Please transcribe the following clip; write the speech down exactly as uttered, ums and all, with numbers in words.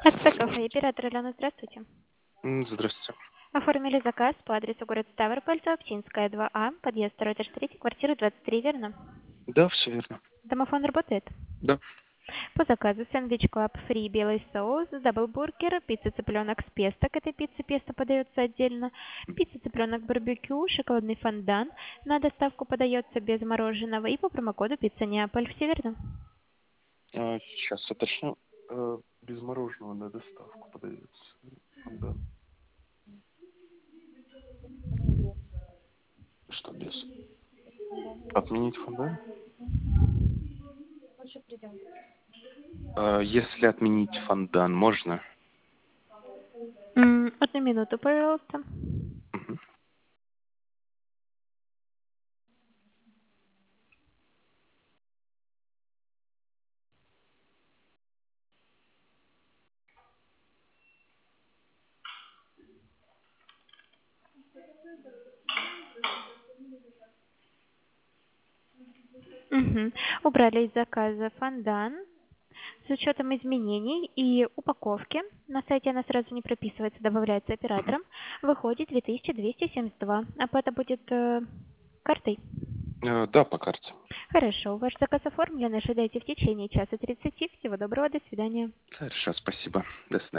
СП кафе, оператор Алена, здравствуйте. М, Здравствуйте. Оформили заказ по адресу город Ставрополь, Оптинская, два А, подъезд второй, этаж третий, квартира двадцать три, верно? Да, все верно. Домофон работает? Да. По заказу сэндвич клаб фри, белый соус, даблбургер, пицца цыпленок с песто, к этой пицце песто подается отдельно, пицца цыпленок барбекю, шоколадный фондан, на доставку подается без мороженого и по промокоду пицца Неаполь, все верно? А, сейчас уточню. Э, Без мороженого на доставку подается. Да. Что без? Отменить фондан? А, Если отменить фондан, можно? М, Одну минуту, пожалуйста. Мгм. Мгм. Убрали из заказа фондан. С учетом изменений и упаковки, на сайте она сразу не прописывается, добавляется Мгм. оператором, выходит две тысячи двести семьдесят два. Оплата будет э, картой. Э, Да, по карте. Хорошо, ваш заказ оформлен, ожидайте в течение часа тридцати. Всего доброго, до свидания. Хорошо, спасибо. До свидания.